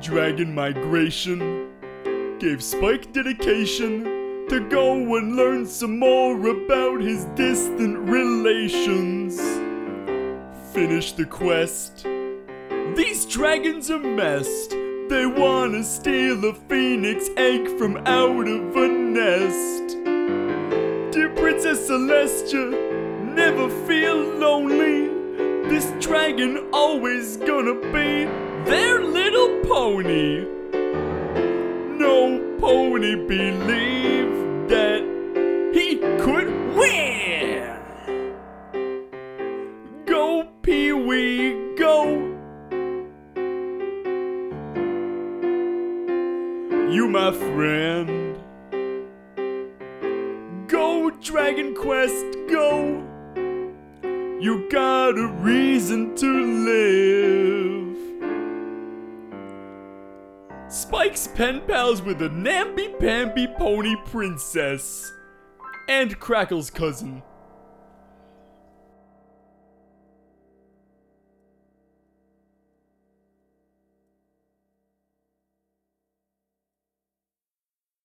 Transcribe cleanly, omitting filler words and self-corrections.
Dragon migration gave Spike dedication to go and learn some more about his distant relations. Finish the quest. These dragons are messed. They wanna steal a phoenix egg from out of a nest. Dear Princess Celestia, never feel lonely. This dragon always gonna be their little pony. No pony believed that he could win. Go, Pee-wee, go. You my friend. Go, Dragon Quest, go. You got a reason to live. Spike's pen pals with a namby-pamby pony princess and Crackle's cousin.